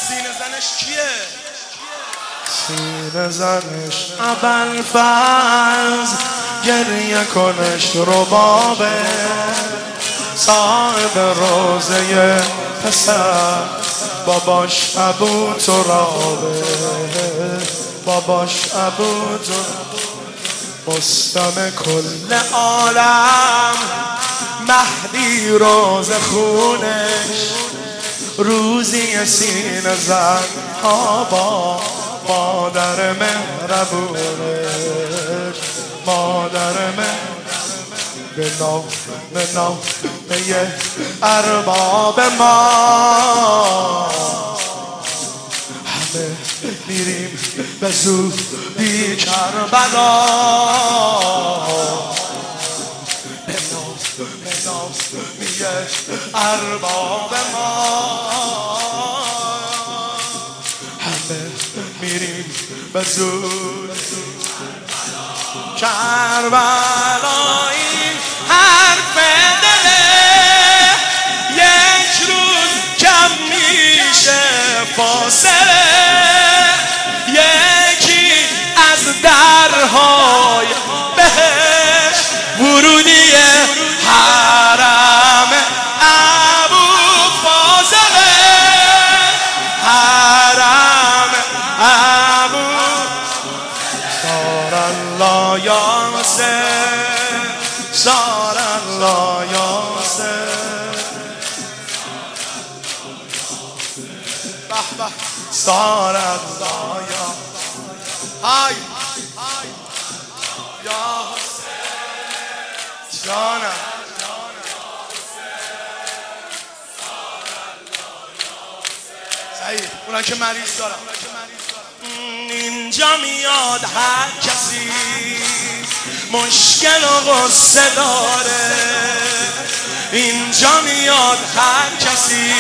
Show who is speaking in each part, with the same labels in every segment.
Speaker 1: سینه زنش کیه؟
Speaker 2: سینه زنش ابوالفضل، گریه کنش ربابه، صاحب روزه پسر باباش ابو ترابه، باباش ابو ترابه، مستم کل عالم، مهدی روز خونش، روزی سینه زن با مادر مهربونش، مادر به نامه ارباب ما همه میریم به زودی کربلا، به نامه ارباب ما همه میریم به زود کربلا. این حرف دله یک روز کم میشه فاصله، یکی از درهای بهش ورودی حرم ابوالفضل، حرم ابو صار الله یاسر، صار الله یاسر، به به صار الله های یا جانم صحیح. اونا که مریض دارم اینجا میاد هر کسی مشکل و غصه داره، اینجا میاد هر کسی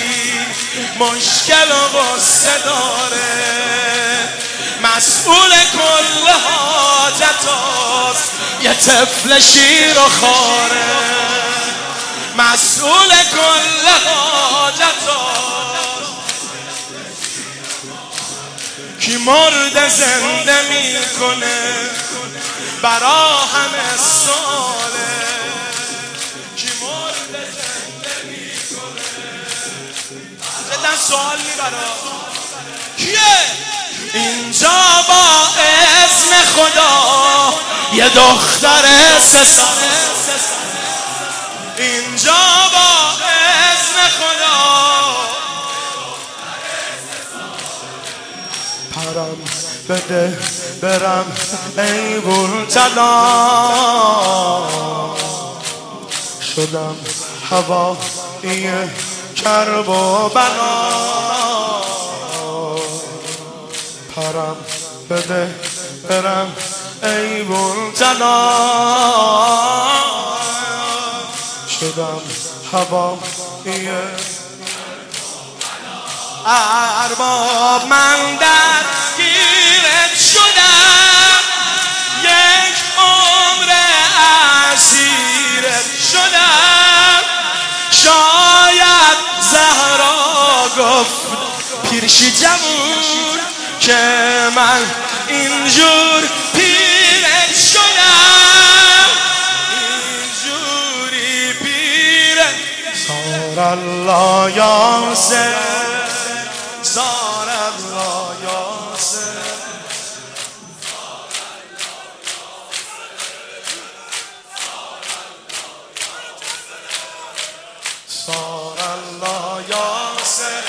Speaker 2: مشکل و غصه داره، مسئول کل حاجت هاست یه طفل شیر و خاره، مسئول کل حاجت هاست کی مرد زنده میکنه برا همه ساله، کی مرد زنده میکنه جدا سوال میبرا کیه؟ اینجا با اذن خدا یه دختر 3 ساله، اینجا با اذن خدا پرم بده برم ای بولتلا، شدم هوایی کرب و بلا، پرم بده برم ای بولتلا، شدم هوایی ارباب، من درگیرت شدم یک عمر اسیرت شدم، شاید زهرا گفت پیرشی جمون که من اینجور پیرت شدم، اینجوری پیرت صار الله یاسر، صار الله یاسر، صار الله یاسر،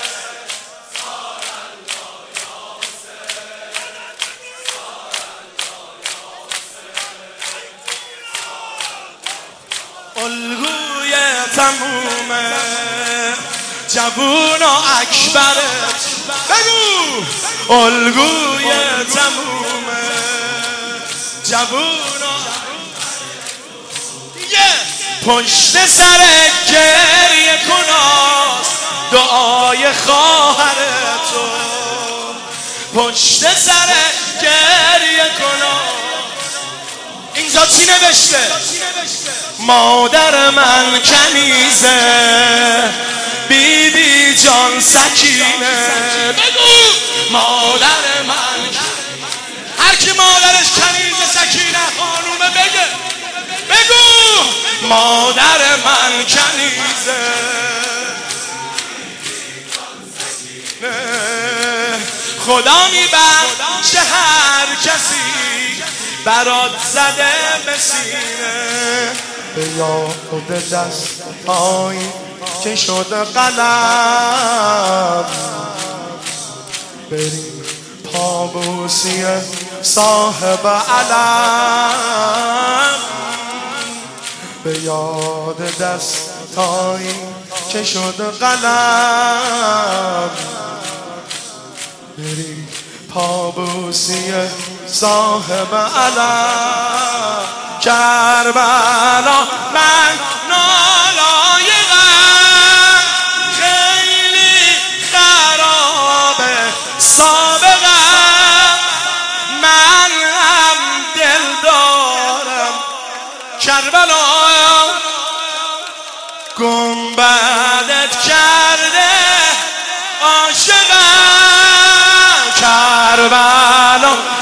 Speaker 2: الگوی تمومه جوون و اکبرت، بگو الگوی تمومه جوون و پشت سر گریه کناس دعای خواهر تو، پشت سر گریه کناس. اینجا چی نوشته؟ مادر من کنیزه، بیبی بری جان سکینه. بگو مادر من، هر کی مادرش کنیز سکینه خانومه بگه، بگو مادر من کنیزه. خدا میبخشه هر کسی برات زده به سینه. به یاد دست‌هایی که شده قلم، بریم پابوسی صاحب علم. به یاد دست‌هایی که شده قلم، بریم پابوسی صاحب علم. کربلا من نالایقم، خیلی خرابه سابقم، من هم دل دارم کربلا، گنبدت کرده عاشقم. کربلا